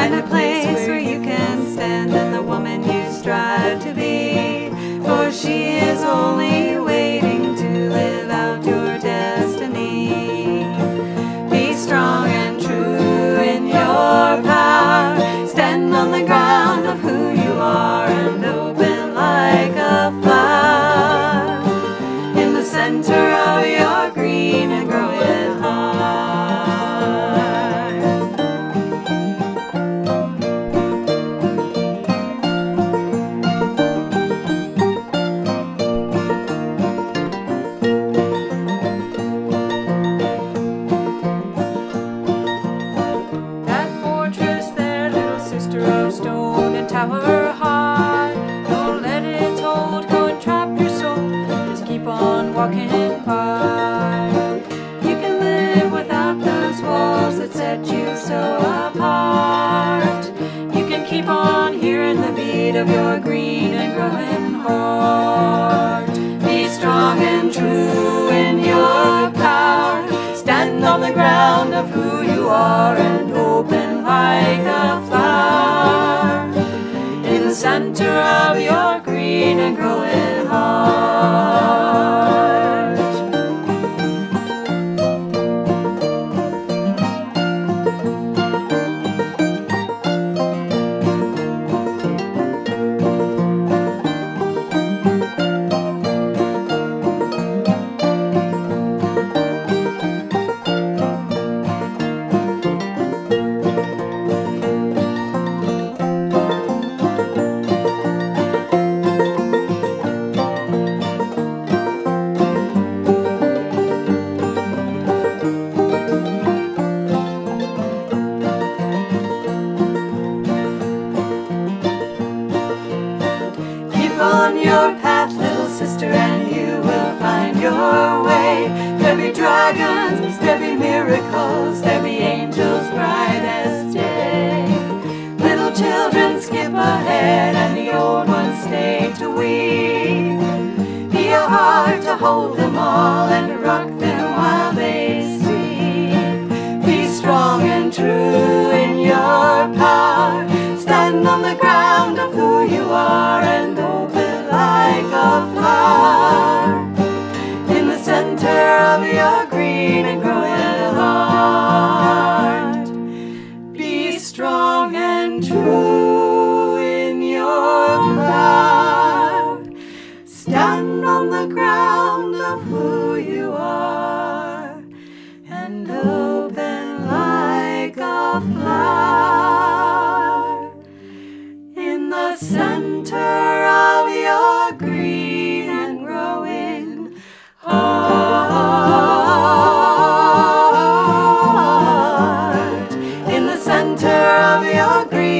Find a place where you can stand and the woman you strive to be, for she is only waiting to live out your destiny. Be strong and true in your power. Stand on the ground of who you are and open like a flower in the center of your green and growing heart. Of stone and tower high, don't let it hold, go and trap your soul, just keep on walking by. You can live without those walls that set you so apart. You can keep on hearing the beat of your green and growing heart. Be strong and true in your power. Stand on the ground of who you are and open like a flower in the center of your green and growing heart. On your path, little sister, and you will find your way. There'll be dragons, there'll be miracles, there'll be angels bright as day. Little children skip ahead and the old ones stay to weep. Be a heart to hold them all and rock them while they sleep. Be strong and true in your power. Stand on the ground of who you are and open like a flower in the center of your green and growing heart. Be strong and true in your power. Stand on the ground of who you are and open like a flower in the center of your green and growing heart. In the center of your green